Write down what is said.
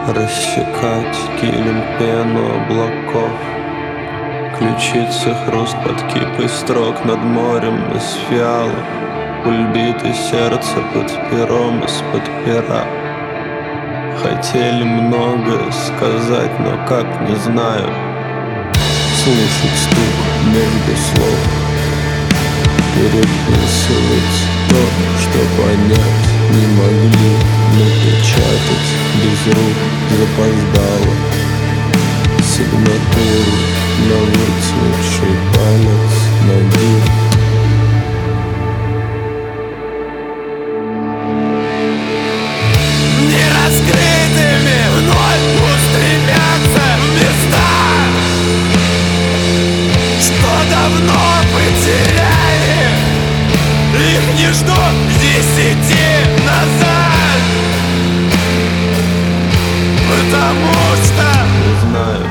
Рассекать килем пену облаков, ключицы хруст под кипой строк над морем из фиалок, пульбиты сердце под пером из-под пера. Хотели многое сказать, но как, не знаю. Слышать стук между слов, переписывать то, что понять не могли, напечатать без рук запоздало сигнатуру на выцветший палец ноги. Нераскрытыми вновь устремятся в места, что давно потеряли. Их не ждут 10 назад, потому что не знаю.